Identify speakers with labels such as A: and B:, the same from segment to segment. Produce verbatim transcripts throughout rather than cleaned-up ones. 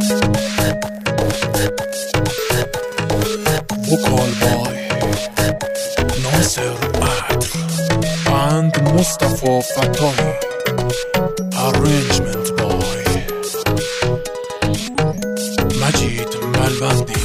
A: وکال بای ناصر عطر بند مصطفی فتاحی ارنجمنت بای مجید ملبندی.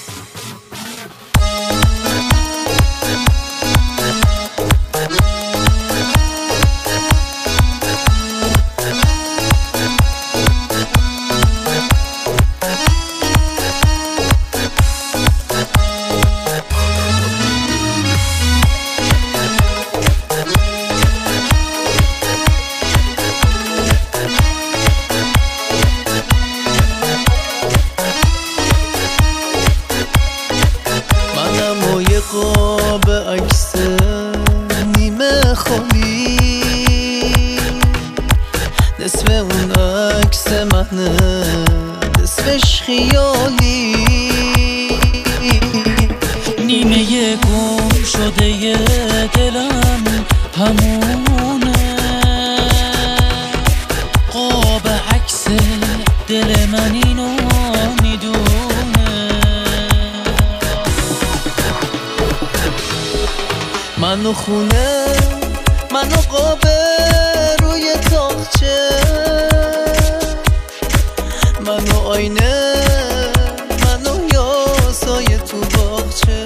B: قاب عکس نیمه خالی نصف اون عکس منه نصفش خیالی
C: نیمه گم شده دلم همونه قاب عکس دل من اینو میدونه
B: منو خونه منو قاب روی تاقچه منو آینه منو یاسای تو باغچه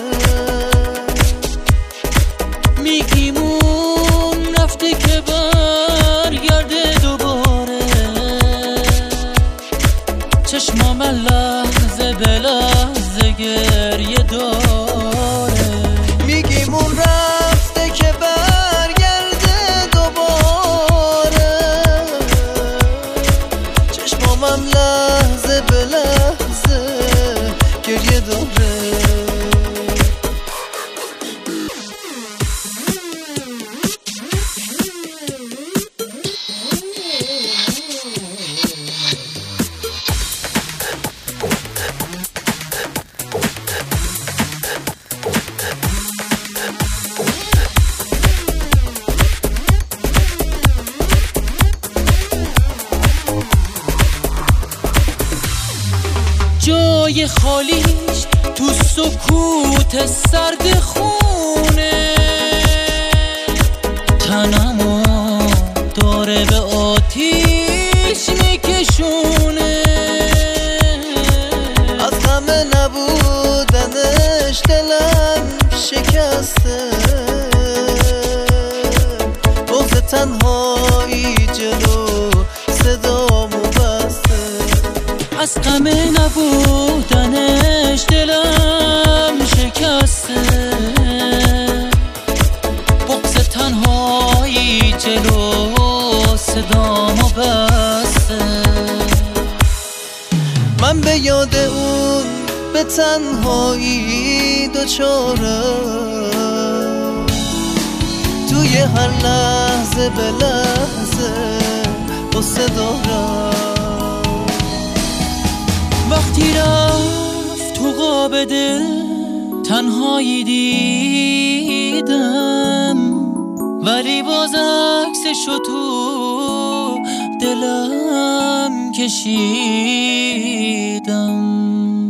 C: میگیمون رفته که برگرده دوباره چشمام لحظه به لحظه گریه داره
B: میگیمون رفته که برگرده دوباره چشمامم لحظه به لحظه گریه داره.
C: جای خالیش تو سکوت سرد خونه تنمو داره به آتیش میکشونه
B: از همه نبودنش دلم شکسته بغض تنهایی جلو صدامو بسته
C: از غم نبودنش دلم شکسته بغض تنهایی جلو صدامو بسته
B: من به یاد اون به تنهایی دوچارم توی هر لحظه به لحظه قصه دارم
C: وقتی رفت تو قاب دل تنهایی دیدم ولی باز عکسشو تو دلم کشیدم.